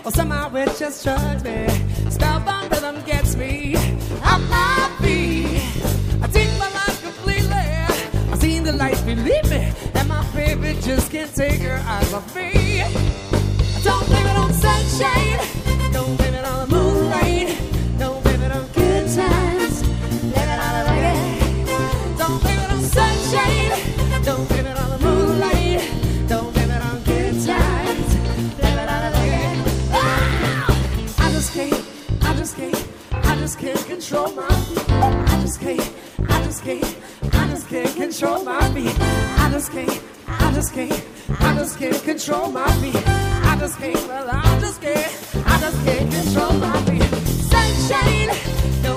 or somehow it just struck me. Spellbound rhythm gets me on my feet. I take my life completely. I've seen the light, believe me, and my baby just can't take her eyes off me. Don't blame it on sunshine, don't blame it on the moonlight, don't blame it on good times, blame it on the reggae. Don't blame it on sunshine, don't blame it on the moonlight, don't blame it on good times, blame it on the reggae. Oh! I just can't control my feet. I just can't control my feet. I just can't control my feet. I just can't control my feet. Sunshine, no